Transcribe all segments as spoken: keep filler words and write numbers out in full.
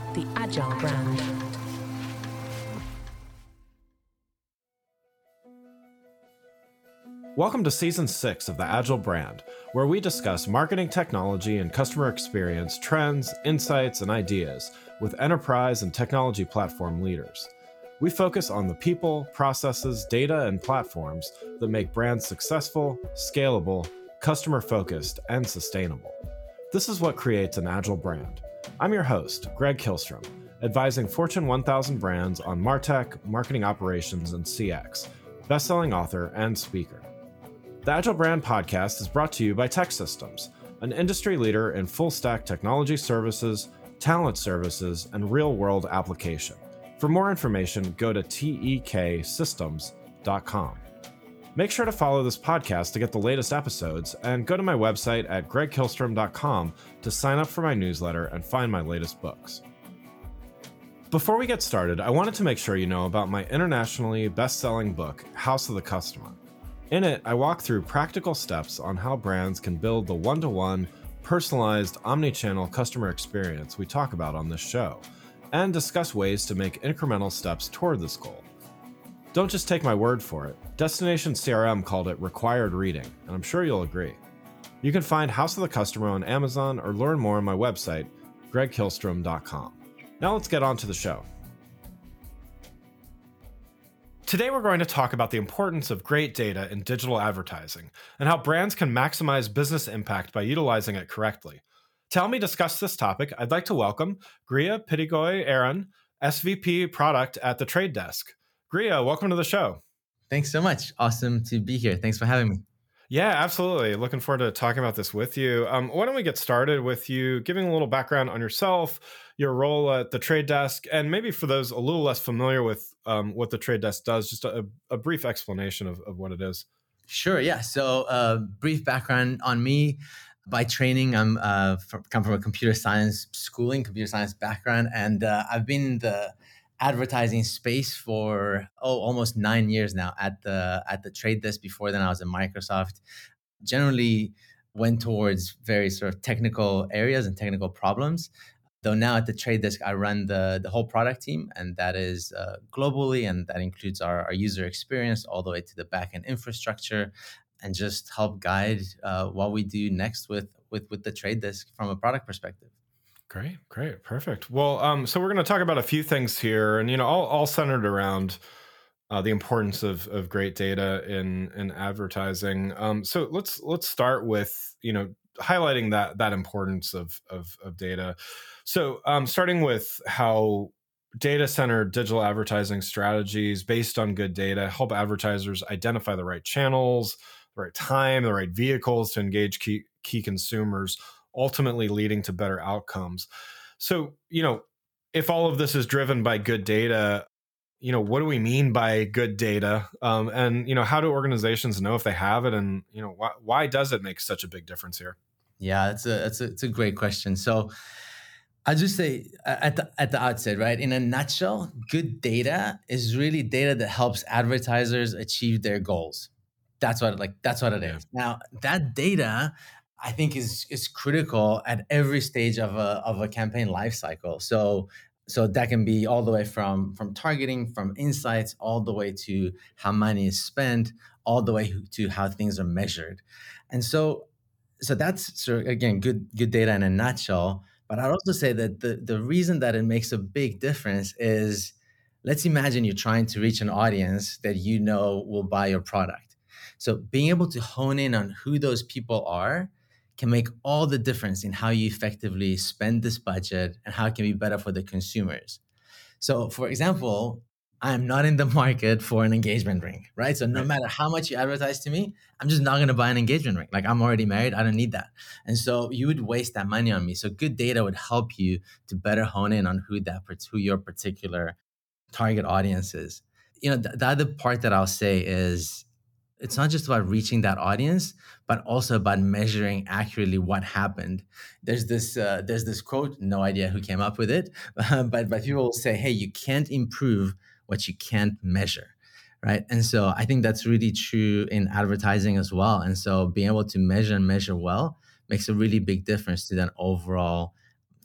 the Agile brand. Welcome to Season six of the Agile brand, where we discuss marketing technology and customer experience trends, insights, and ideas with enterprise and technology platform leaders. We focus on the people, processes, data, and platforms that make brands successful, scalable, customer-focused, and sustainable. This is what creates an Agile brand. I'm your host, Greg Kihlstrom, advising Fortune one thousand brands on MarTech, marketing operations, and C X, best-selling author and speaker. The Agile Brand Podcast is brought to you by TEKsystems, an industry leader in full-stack technology services, talent services, and real-world application. For more information, go to tek systems dot com. Make sure to follow this podcast to get the latest episodes, and go to my website at greg kihlstrom dot com to sign up for my newsletter and find my latest books. Before we get started, I wanted to make sure you know about my internationally best-selling book, House of the Customer. In it, I walk through practical steps on how brands can build the one-to-one, personalized, omni-channel customer experience we talk about on this show, and discuss ways to make incremental steps toward this goal. Don't just take my word for it. Destination C R M called it required reading, and I'm sure you'll agree. You can find House of the Customer on Amazon or learn more on my website, greg kihlstrom dot com. Now let's get on to the show. Today we're going to talk about the importance of great data in digital advertising and how brands can maximize business impact by utilizing it correctly. To help me discuss this topic, I'd like to welcome Griya Pidigoy-Aaron, S V P Product at The Trade Desk. Griya, welcome to the show. Thanks so much. Awesome to be here. Thanks for having me. Yeah, absolutely. Looking forward to talking about this with you. Um, why don't we get started with you giving a little background on yourself, your role at The Trade Desk, and maybe for those a little less familiar with um, what The Trade Desk does, just a, a brief explanation of, of what it is. Sure. Yeah. So, uh, brief background on me. By training, I'm uh, from, come from a computer science schooling, computer science background, and uh, I've been in the advertising space for oh almost nine years now at the at the Trade Desk. Before then, I was at Microsoft. Generally, went towards very sort of technical areas and technical problems. Though now at the Trade Desk, I run the the whole product team, and that is uh, globally, and that includes our, our user experience all the way to the backend infrastructure, and just help guide uh, what we do next with with with the Trade Desk from a product perspective. Great, great, perfect. Well, um, so we're going to talk about a few things here, and you know, all, all centered around uh, the importance of of great data in in advertising. Um, so let's let's start with you know highlighting that that importance of of, of data. So um, starting with how data-centered digital advertising strategies based on good data help advertisers identify the right channels, the right time, the right vehicles to engage key key consumers, ultimately leading to better outcomes. So, you know, if all of this is driven by good data, you know, what do we mean by good data? Um, and, you know, how do organizations know if they have it? And, you know, why, why does it make such a big difference here? Yeah, it's a, it's a, it's a great question. So I'll just say at the, at the outset, right? In a nutshell, good data is really data that helps advertisers achieve their goals. That's what like, that's what it is. Now that data, I think is is critical at every stage of a of a campaign life cycle. So so that can be all the way from from targeting, from insights, all the way to how money is spent, all the way to how things are measured. And so so that's sort of, again, good good data in a nutshell. But I'd also say that the the reason that it makes a big difference is, let's imagine you're trying to reach an audience that you know will buy your product. So being able to hone in on who those people are can make all the difference in how you effectively spend this budget and how it can be better for the consumers. So, for example, I'm not in the market for an engagement ring, right? So no right. matter how much you advertise to me, I'm just not going to buy an engagement ring. Like, I'm already married. I don't need that. And so you would waste that money on me. So good data would help you to better hone in on who that, who your particular target audience is. You know, the, the other part that I'll say is, it's not just about reaching that audience, but also about measuring accurately what happened. There's this uh, there's this quote, no idea who came up with it, but but people will say, hey, you can't improve what you can't measure, right? And so I think that's really true in advertising as well. And so being able to measure and measure well makes a really big difference to that overall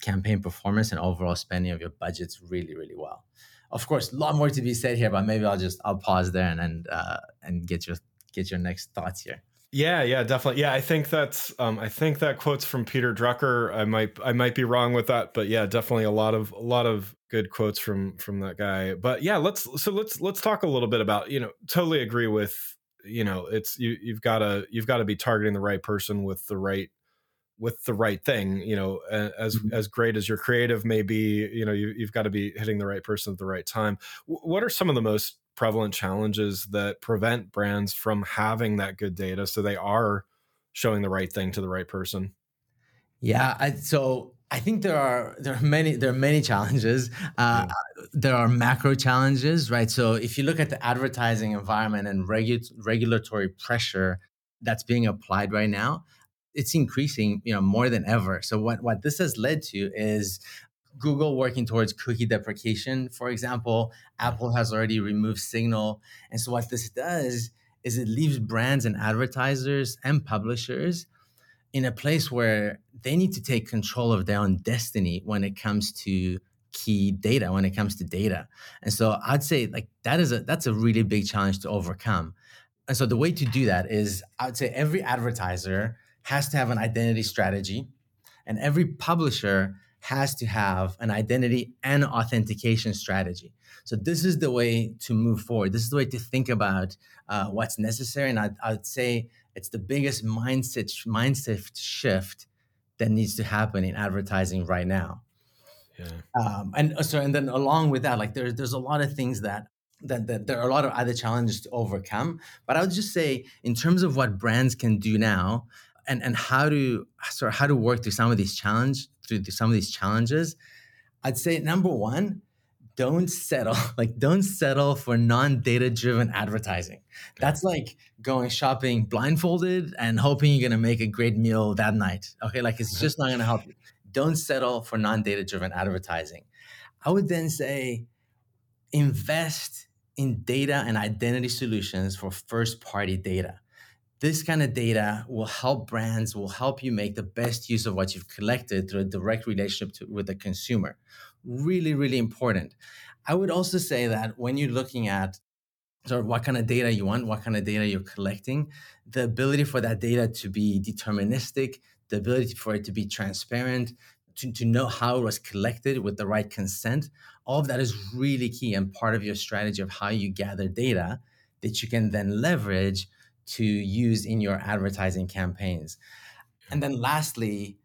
campaign performance and overall spending of your budgets really, really well. Of course, a lot more to be said here, but maybe I'll just I'll pause there and and, uh, and get your get your next thoughts here. Yeah, yeah, definitely. Yeah, I think that's um, I think that quote's from Peter Drucker. I might I might be wrong with that, but yeah, definitely a lot of a lot of good quotes from from that guy. But yeah, let's so let's let's talk a little bit about, you know, totally agree with, you know, it's you you've got to you've got to be targeting the right person with the right with the right thing, you know, as Mhm. as great as your creative may be, you know, you, you've got to be hitting the right person at the right time. W- what are some of the most prevalent challenges that prevent brands from having that good data so they are showing the right thing to the right person? Yeah, I, so I think there are there are many there are many challenges. Uh, Yeah. there are macro challenges, right? So if you look at the advertising environment and regu- regulatory pressure that's being applied right now, it's increasing, you know, more than ever. So what what this has led to is Google working towards cookie deprecation. For example, Yeah. Apple has already removed Signal, and so what this does is it leaves brands and advertisers and publishers in a place where they need to take control of their own destiny when it comes to key data, when it comes to data. And so I'd say like that is a that's a really big challenge to overcome. And so the way to do that is I would say every advertiser has to have an identity strategy, and every publisher has to have an identity and authentication strategy. So this is the way to move forward. This is the way to think about uh, what's necessary. And I'd, I'd say it's the biggest mindset mindset shift that needs to happen in advertising right now. Yeah. Um, and uh, so, and then along with that, like there's there's a lot of things that that, that there are a lot of other challenges to overcome. But I would just say, in terms of what brands can do now, and and how to sort of how to work through some of these challenge through some of these challenges, I'd say number one, don't settle like don't settle for non-data driven advertising. Yeah. That's like going shopping blindfolded and hoping you're going to make a great meal that night. Okay, like it's just not going to help you. Don't settle for non-data driven advertising. I would then say invest in data and identity solutions for first party data. This kind of data will help brands, will help you make the best use of what you've collected through a direct relationship to, with the consumer. Really, really important. I would also say that when you're looking at sort of what kind of data you want, what kind of data you're collecting, the ability for that data to be deterministic, the ability for it to be transparent, to, to know how it was collected with the right consent, all of that is really key and part of your strategy of how you gather data that you can then leverage to use in your advertising campaigns. Yeah. And then lastly,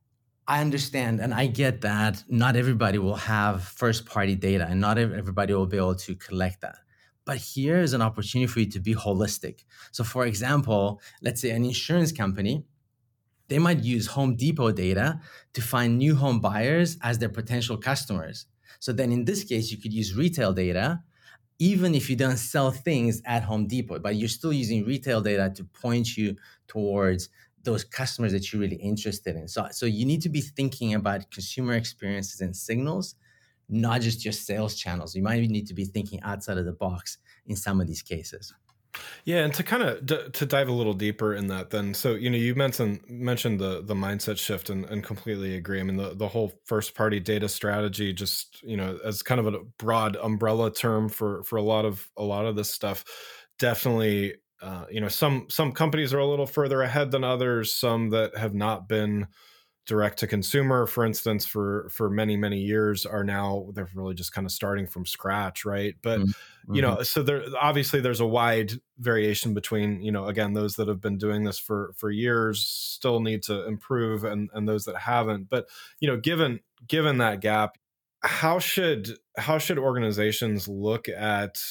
I understand and I get that not everybody will have first party data and not everybody will be able to collect that. But here is an opportunity for you to be holistic. So, for example, let's say an insurance company, they might use Home Depot data to find new home buyers as their potential customers. So, then in this case, you could use retail data even if you don't sell things at Home Depot, but you're still using retail data to point you towards those customers that you're really interested in. So, so you need to be thinking about consumer experiences and signals, not just your sales channels. You might need to be thinking outside of the box in some of these cases. Yeah, and to kind of d- to dive a little deeper in that, then, so you know, you mentioned mentioned the the mindset shift, and, and completely agree. I mean, the the whole first party data strategy, just, you know, as kind of a broad umbrella term for for a lot of a lot of this stuff, definitely. Uh, you know, some some companies are a little further ahead than others. Some that have not been direct to consumer, for instance, for for many many years, are now they're really just kind of starting from scratch, right? But you Mm-hmm. know, so there obviously there's a wide variation between, you know, again, those that have been doing this for for years still need to improve, and and those that haven't. But you know, given given that gap, how should how should organizations look at,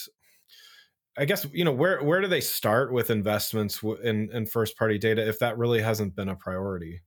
I guess, you know, where where do they start with investments w- in in first party data if that really hasn't been a priority?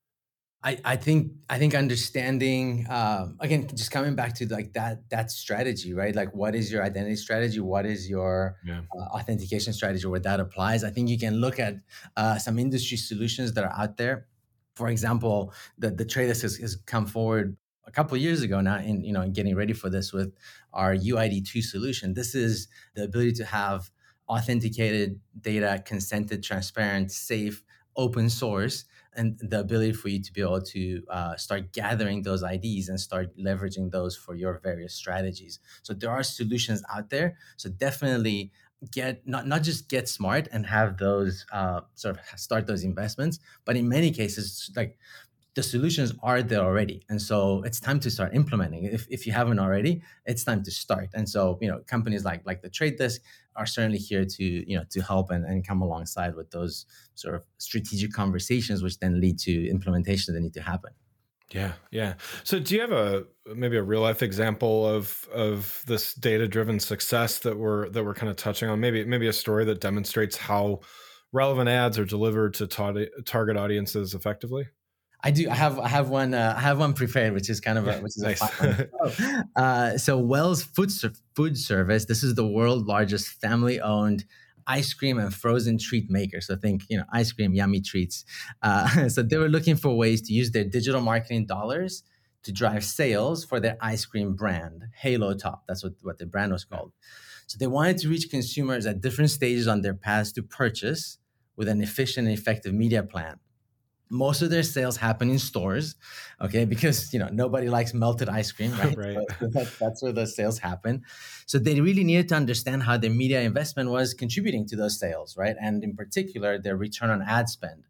I, I think I think understanding um, again, just coming back to like that that strategy, right? Like, what is your identity strategy? What is your Yeah. uh, authentication strategy? Where that applies, I think you can look at uh, some industry solutions that are out there. For example, the the Trade Desk has, has come forward a couple of years ago now, in you know, in getting ready for this with our U I D two solution. This is the ability to have authenticated data, consented, transparent, safe, open source and the ability for you to be able to uh, start gathering those I Ds and start leveraging those for your various strategies. So there are solutions out there. So definitely get not not just get smart and have those uh, sort of start those investments, but in many cases, like the solutions are there already. And so it's time to start implementing. If, if you haven't already, it's time to start. And so, you know, companies like like the Trade Desk are certainly here to, you know, to help and, and come alongside with those sort of strategic conversations, which then lead to implementation that need to happen. Yeah, yeah. So do you have a maybe a real life example of of this data driven success that we're that we're kind of touching on? Maybe maybe a story that demonstrates how relevant ads are delivered to ta- target audiences effectively? I do. I have. I have one. Uh, I have one prepared, which is kind of a, which is Nice. a fun one. So, uh, so Wells Food Food Service. This is the world's largest family-owned ice cream and frozen treat maker. So think, you know, ice cream, yummy treats. Uh, so they were looking for ways to use their digital marketing dollars to drive sales for their ice cream brand, Halo Top. That's what what the brand was called. So they wanted to reach consumers at different stages on their paths to purchase with an efficient and effective media plan. Most of their sales happen in stores, okay, because, you know, nobody likes melted ice cream, right? Right. So that, that's where the sales happen. So they really needed to understand how their media investment was contributing to those sales, right? And in particular, their return on ad spend.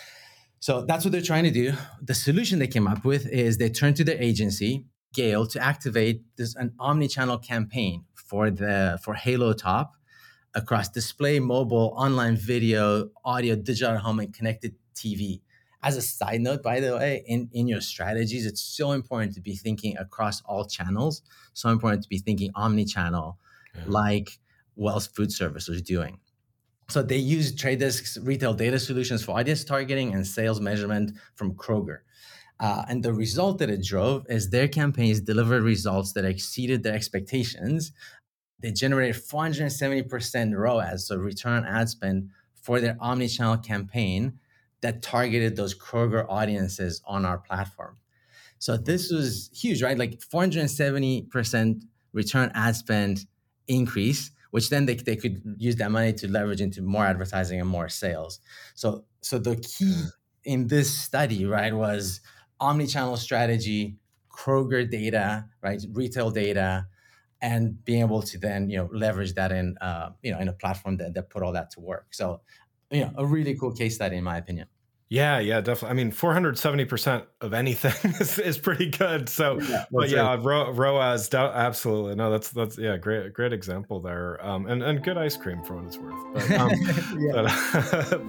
So that's what they're trying to do. The solution they came up with is they turned to their agency, Gale, to activate this an omni-channel campaign for the for Halo Top across display, mobile, online video, audio, digital home, and connected T V. As a side note, by the way, in, in your strategies, it's so important to be thinking across all channels. So important to be thinking omni-channel, yeah. like Wells Food Service was doing. So they use Trade Desk's retail data solutions for audience targeting and sales measurement from Kroger. Uh, and the result that it drove is their campaigns delivered results that exceeded their expectations. They generated four hundred seventy percent R O A S, so return on ad spend, for their omni-channel campaign that targeted those Kroger audiences on our platform. So this was huge, right? Like four hundred seventy percent return ad spend increase, which then they, they could use that money to leverage into more advertising and more sales. So, so the key in this study, right, was omni-channel strategy, Kroger data, right, retail data, and being able to then, you know, leverage that in, uh, you know, in a platform that, that put all that to work. So, you know, a really cool case study, in my opinion. Yeah, yeah, definitely. I mean, four hundred seventy percent of anything is, is pretty good. So, yeah, but yeah, right. R O A S, absolutely. No, that's, that's, yeah, great, great example there. Um, and, and good ice cream for what it's worth. But, um, yeah. but,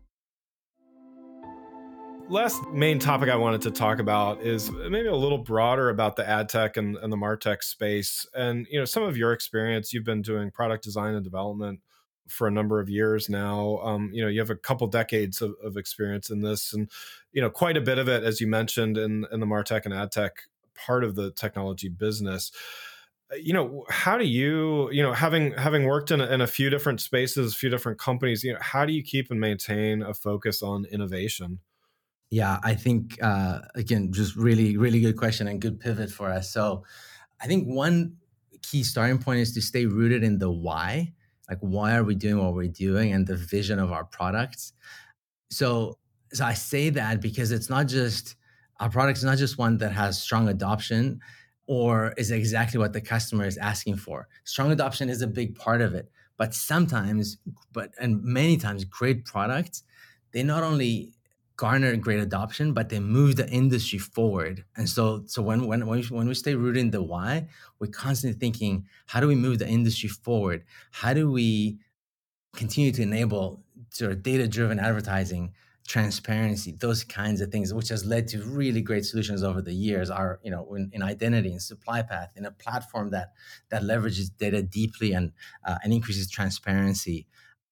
last main topic I wanted to talk about is maybe a little broader about the ad tech and, and the MarTech space. And, you know, some of your experience, you've been doing product design and development for a number of years now. Um, you know, you have a couple decades of, of experience in this, and, you know, quite a bit of it, as you mentioned, in, in the MarTech and ad tech part of the technology business. You know, how do you, you know, having having worked in a, in a few different spaces, a few different companies, you know, how do you keep and maintain a focus on innovation? Yeah, I think, uh, again, just really, really good question and good pivot for us. So I think one key starting point is to stay rooted in the why. Like, why are we doing what we're doing, and the vision of our products? So, so I say that because it's not just, our product is not just one that has strong adoption or is exactly what the customer is asking for. Strong adoption is a big part of it, but sometimes, but and many times, great products, they not only garner great adoption, but they move the industry forward. And so, so when when when we, when we stay rooted in the why, we're constantly thinking, how do we move the industry forward? How do we continue to enable sort of data-driven advertising, transparency, those kinds of things, which has led to really great solutions over the years? Are, you know, in, in identity and supply path, in a platform that that leverages data deeply and uh, and increases transparency.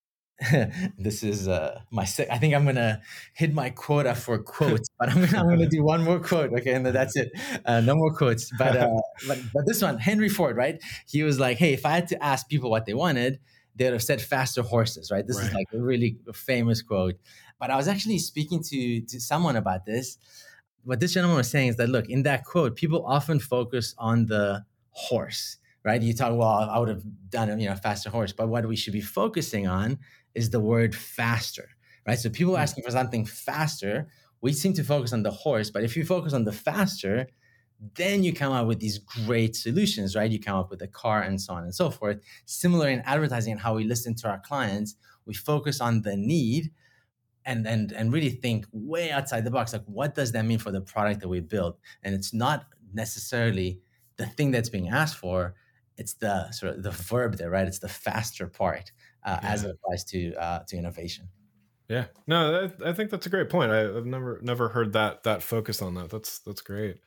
This is uh, my sec- I think I'm gonna hit my quota for quotes, but I'm gonna, I'm gonna do one more quote, okay, and then that's it. Uh, no more quotes, but, uh, but but this one, Henry Ford, right? He was like, "Hey, if I had to ask people what they wanted, they would have said faster horses," right? This right. is like a really famous quote. But I was actually speaking to to someone about this. What this gentleman was saying is that, look, in that quote, people often focus on the horse, right? You talk, well, I would have done, you know, faster horse, but what we should be focusing on is the word faster, right? So people are asking for something faster. We seem to focus on the horse, but if you focus on the faster, then you come up with these great solutions, right? You come up with a car and so on and so forth. Similar in advertising and how we listen to our clients, we focus on the need and and and really think way outside the box. Like, what does that mean for the product that we build? And it's not necessarily the thing that's being asked for. It's the sort of the verb there, right? It's the faster part uh, Yeah. as it applies to uh, to innovation. Yeah, no, that, I think that's a great point. I, I've never never heard that that focus on that. That's that's great.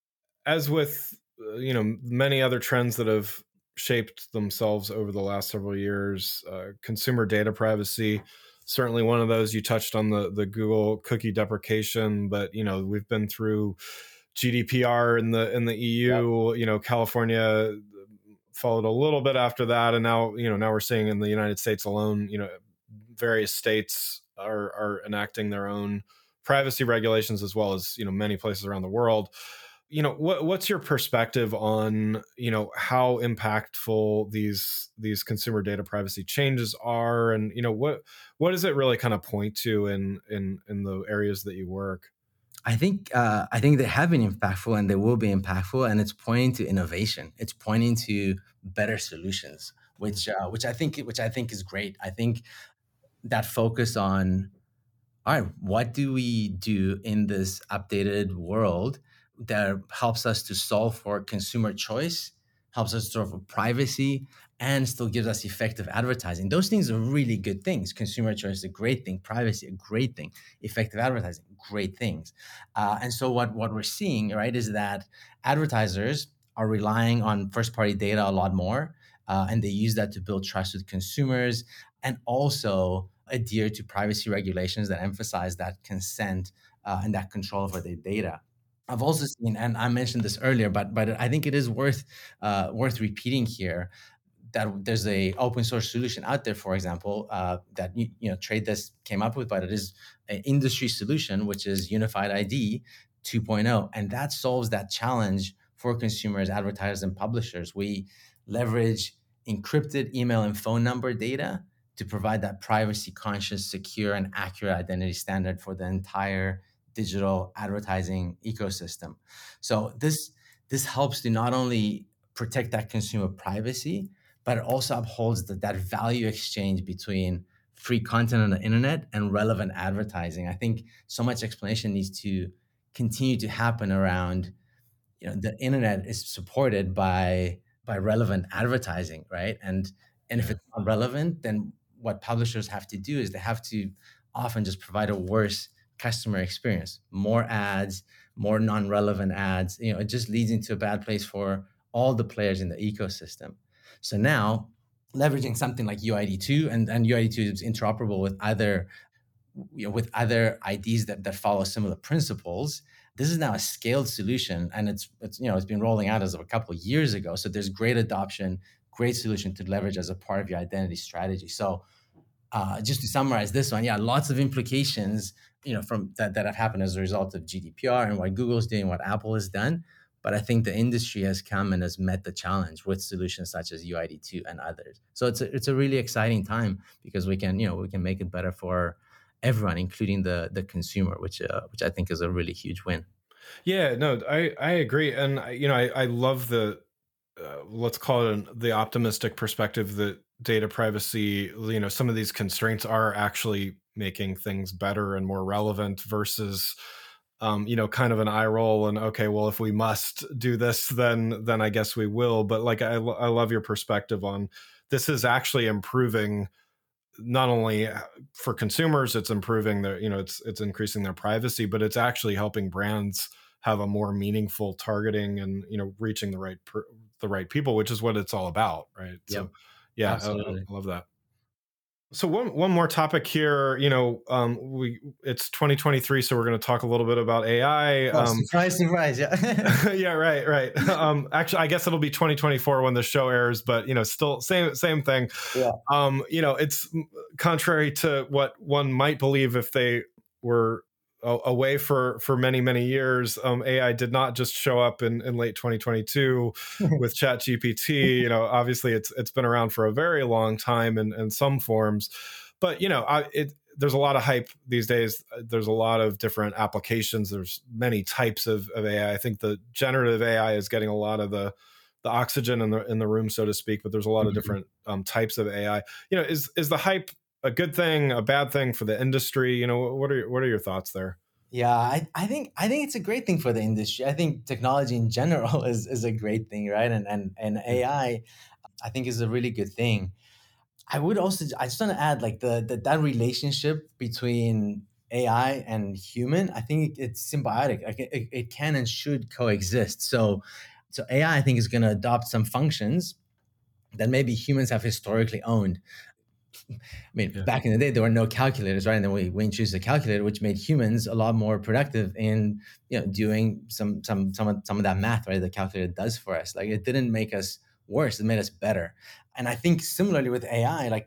As with uh, you know many other trends that have shaped themselves over the last several years, uh, consumer data privacy, certainly one of those. You touched on the the Google cookie deprecation, but you know we've been through G D P R in the in the E U. Yep. You know, California followed a little bit after that, and now you know now we're seeing in the United States alone, you know, various states are are enacting their own privacy regulations, as well as you know many places around the world. You know, what what's your perspective on you know how impactful these these consumer data privacy changes are, and you know what what does it really kind of point to in in in the areas that you work? I think uh, I think they have been impactful and they will be impactful, and it's pointing to innovation. It's pointing to better solutions, which uh, which I think which I think is great. I think that focus on, all right, what do we do in this updated world that helps us to solve for consumer choice, helps us to solve for privacy, and still gives us effective advertising? Those things are really good things. Consumer choice is a great thing. Privacy, a great thing. Effective advertising, great things. Uh, and so what, what we're seeing, right, is that advertisers are relying on first-party data a lot more, uh, and they use that to build trust with consumers and also adhere to privacy regulations that emphasize that consent uh, and that control over their data. I've also seen, and I mentioned this earlier, but but I think it is worth uh, worth repeating here, that there's a open source solution out there, for example, uh, that you, you know Trade Desk came up with, but it is an industry solution, which is Unified I D two point oh, and that solves that challenge for consumers, advertisers, and publishers. We leverage encrypted email and phone number data to provide that privacy conscious, secure, and accurate identity standard for the entire digital advertising ecosystem. So this this helps to not only protect that consumer privacy, but it also upholds the, that value exchange between free content on the internet and relevant advertising. I think so much explanation needs to continue to happen around, you know, the internet is supported by by relevant advertising, right? And and if Yeah. it's not relevant, then what publishers have to do is they have to often just provide a worse customer experience, more ads, more non-relevant ads. You know, it just leads into a bad place for all the players in the ecosystem. So now, leveraging something like U I D two, and, and U I D two is interoperable with other, you know, with other I Ds that, that follow similar principles. This is now a scaled solution, and it's it's you know it's been rolling out as of a couple of years ago. So there's great adoption, great solution to leverage as a part of your identity strategy. So uh, just to summarize this one, yeah, lots of implications, you know, from that that have happened as a result of G D P R and what Google's doing, what Apple has done. But I think the industry has come and has met the challenge with solutions such as U I D two and others. So it's a, it's a really exciting time because we can, you know, we can make it better for everyone, including the the consumer, which uh, which I think is a really huge win. Yeah, no, I I agree, and you know I I love the uh, let's call it an, the optimistic perspective that data privacy, you know, some of these constraints are actually making things better and more relevant versus, um, you know, kind of an eye roll and okay, well, if we must do this, then then I guess we will. But like I I love your perspective on this is actually improving not only for consumers, it's improving their, you know, it's it's increasing their privacy, but it's actually helping brands have a more meaningful targeting and you know reaching the right per, the right people, which is what it's all about, right? Yep, So, yeah, I, I love that. So one one more topic here, you know, um, we it's twenty twenty-three, so we're going to talk a little bit about A I. Oh, um, surprise, surprise, yeah. yeah, right, right. Um, actually, I guess it'll be twenty twenty-four when the show airs, but you know, still same same thing. Yeah. Um, you know, it's contrary to what one might believe if they were away for for many many years. um, A I did not just show up in, in late twenty twenty-two with ChatGPT. You know, obviously it's it's been around for a very long time in, in some forms, but you know, I, it there's a lot of hype these days. There's a lot of different applications. There's many types of, of A I. I I think the generative A I is getting a lot of the the oxygen in the in the room, so to speak. But there's a lot mm-hmm. of different um, types of A I. You know, is is the hype a good thing, a bad thing for the industry? You know, what are what are your thoughts there? Yeah, I, I think I think it's a great thing for the industry. I think technology in general is is a great thing, right? And and and A I, I think is a really good thing. I would also I just want to add like the, the that relationship between A I and human. I think it's symbiotic. Like it, it can and should coexist. So so A I I think is going to adopt some functions that maybe humans have historically owned. I mean, yeah. back in the day, there were no calculators, right? And then we, we introduced a calculator, which made humans a lot more productive in, you know, doing some some some of, some of that math, right? The calculator does for us. Like it didn't make us worse; it made us better. And I think similarly with A I, like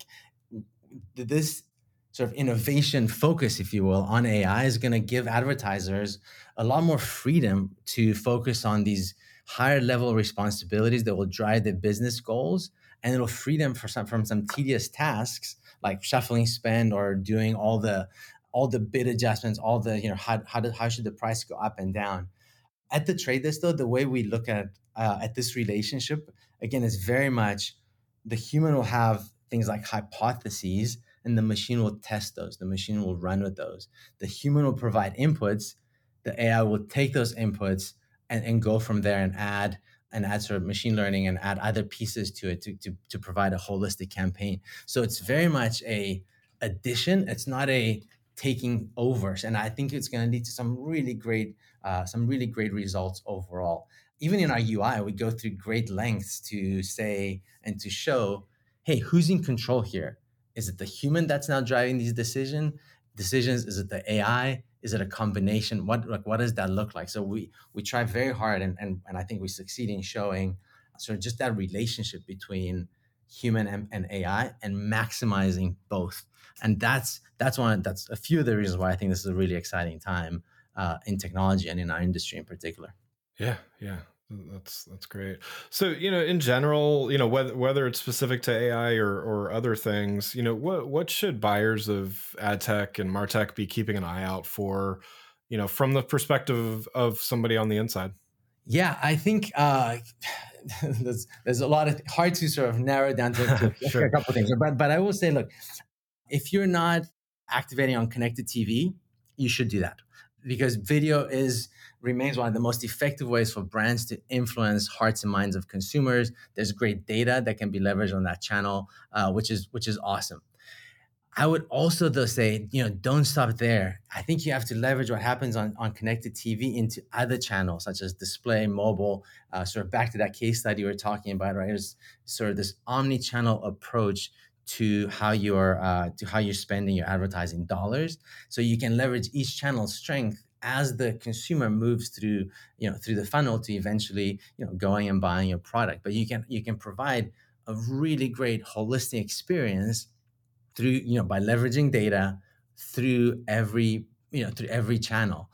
this sort of innovation focus, if you will, on A I is going to give advertisers a lot more freedom to focus on these higher level responsibilities that will drive their business goals. And it'll free them for some, from some tedious tasks like shuffling spend or doing all the all the bid adjustments, all the, you know, how how, do, how should the price go up and down. At The Trade Desk, though, the way we look at uh, at this relationship, again, is very much the human will have things like hypotheses and the machine will test those. The machine will run with those. The human will provide inputs. The A I will take those inputs and, and go from there and add and add sort of machine learning and add other pieces to it to, to, to provide a holistic campaign. So it's very much a addition. It's not a taking over. And I think it's going to lead to some really great, uh, some really great results overall. Even in our U I, we go through great lengths to say and to show, hey, who's in control here? Is it the human that's now driving these decision decisions? Is it the A I? Is it a combination? What like what does that look like? So we we try very hard, and and, and I think we succeed in showing sort of just that relationship between human and, and A I and maximizing both. And that's that's one that's a few of the reasons why I think this is a really exciting time uh, in technology and in our industry in particular. Yeah, yeah. That's that's great. So, you know, in general, you know, whether whether it's specific to A I or or other things, you know, what what should buyers of ad tech and MarTech be keeping an eye out for, you know, from the perspective of somebody on the inside? Yeah, I think uh, there's there's a lot of hard to sort of narrow down to, to sure. a couple of things. But but I will say, look, if you're not activating on connected T V, you should do that, because video is remains one of the most effective ways for brands to influence hearts and minds of consumers. There's great data that can be leveraged on that channel, uh, which is which is awesome. I would also though say, you know, don't stop there. I think you have to leverage what happens on, on connected T V into other channels such as display, mobile, uh, sort of back to that case study we were talking about, right? It's sort of this omni-channel approach to how you're uh, to how you're spending your advertising dollars, so you can leverage each channel's strength as the consumer moves through, you know, through the funnel to eventually, you know, going and buying your product. But you can you can provide a really great holistic experience through, you know, by leveraging data through every, you know, through every channel.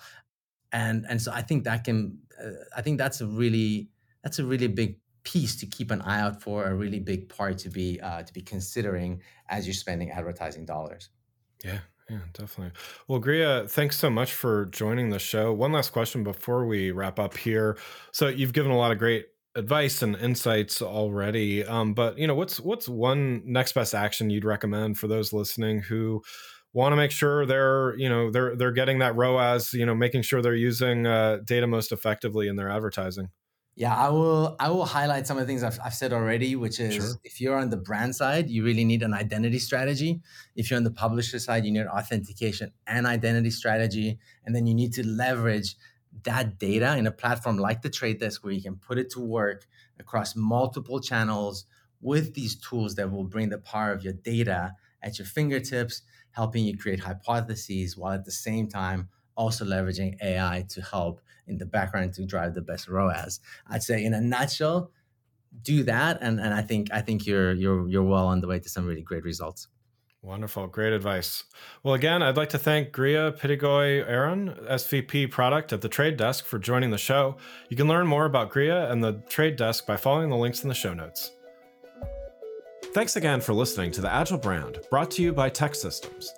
And and so I think that can uh, I think that's a really that's a really big piece to keep an eye out for, a really big part to be uh, to be considering as you're spending advertising dollars. Yeah. Yeah, definitely. Well, Griya, thanks so much for joining the show. One last question before we wrap up here. So you've given a lot of great advice and insights already, um, but you know, what's what's one next best action you'd recommend for those listening who want to make sure they're, you know, they're they're getting that R O A S, you know, making sure they're using uh, data most effectively in their advertising? Yeah, I will I will highlight some of the things I've, I've said already, which is sure. If you're on the brand side, you really need an identity strategy. If you're on the publisher side, you need authentication and identity strategy. And then you need to leverage that data in a platform like The Trade Desk, where you can put it to work across multiple channels with these tools that will bring the power of your data at your fingertips, helping you create hypotheses while at the same time also leveraging A I to help in the background to drive the best R O A S. I'd say in a nutshell, do that, and, and I think I think you're you're you're well on the way to some really great results. Wonderful, great advice. Well, again, I'd like to thank Griya Pitigoi-Aron, S V P Product at The Trade Desk, for joining the show. You can learn more about Griya and The Trade Desk by following the links in the show notes. Thanks again for listening to The Agile Brand, brought to you by TEKsystems.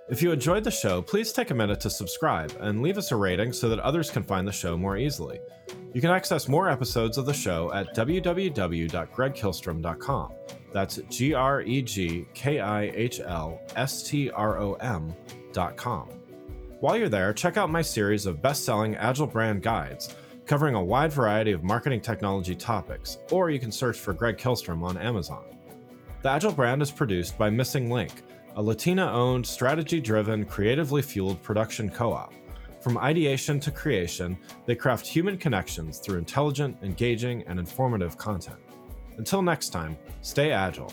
If you enjoyed the show, please take a minute to subscribe and leave us a rating so that others can find the show more easily. You can access more episodes of the show at w w w dot greg kihlstrom dot com. That's G R E G K I H L S T R O M dot com. While you're there, check out my series of best-selling Agile brand guides covering a wide variety of marketing technology topics, or you can search for Greg Kihlstrom on Amazon. The Agile brand is produced by Missing Link, a Latina-owned, strategy-driven, creatively fueled production co-op. From ideation to creation, they craft human connections through intelligent, engaging, and informative content. Until next time, stay agile.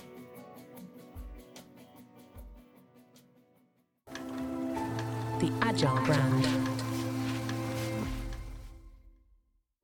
The Agile brand.